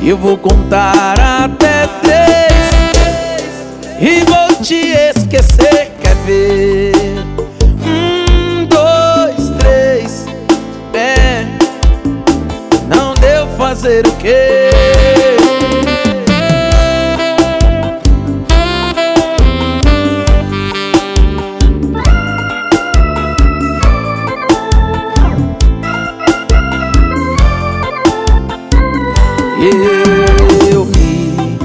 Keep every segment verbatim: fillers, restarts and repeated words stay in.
Eu vou contar até três e vou te esquecer, quer ver? Um, dois, três. É, não deu fazer o quê? Eu ri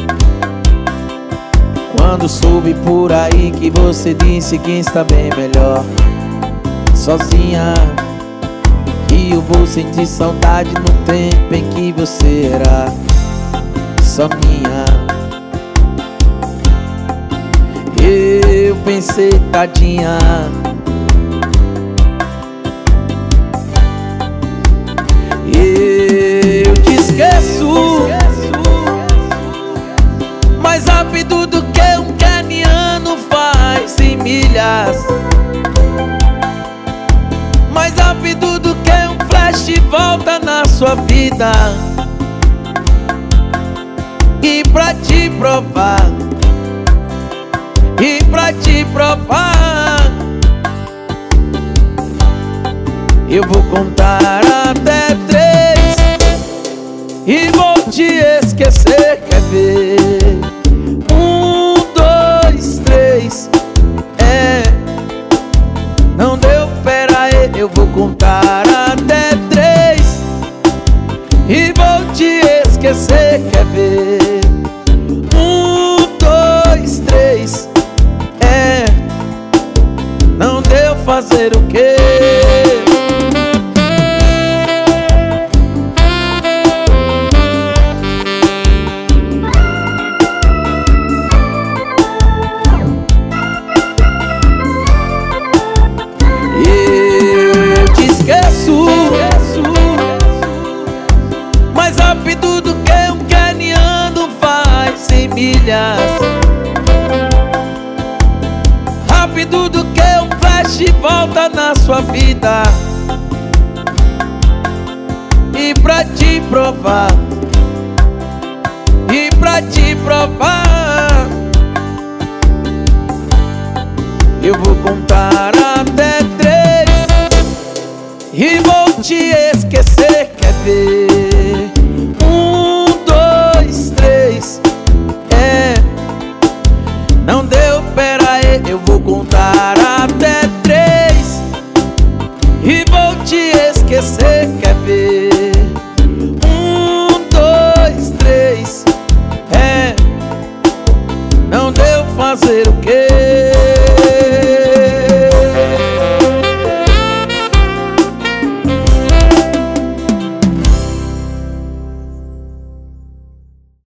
quando soube por aí que você disse que está bem melhor sozinha, e eu vou sentir saudade no tempo em que você era só minha. Eu pensei, tadinha, eu te esqueço mais rápido do que um caniano faz em milhas, mais rápido do que um flash volta na sua vida. E pra te provar, e pra te provar, eu vou contar até três e vou te esquecer, quer ver? Um, dois, três. É, não deu, pera aí, eu vou contar até três e vou te esquecer, quer ver? Um, dois, três. É, não deu fazer o quê? Mais rápido do que um caniano faz em milhas, rápido do que um flash volta na sua vida. E pra te provar, e pra te provar, eu vou contar até três e vou te esquecer, quer ver? Um, dois, três. É, não deu, pera aí, eu vou contar até três e vou te esquecer, quer ver? Um, dois, três. É, não deu fazer o quê?